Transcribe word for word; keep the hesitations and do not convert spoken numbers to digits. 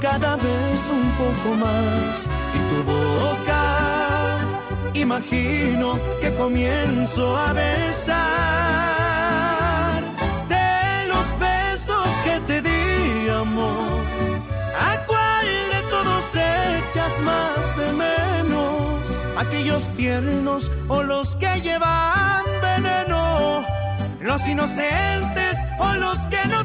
cada vez un poco más. Y tu boca, imagino que comienzo a besar. De los besos que te di, amor, ¿a cuál de todos echas más de menos? ¿Aquellos tiernos o los que llevan veneno? ¿Los inocentes o los que no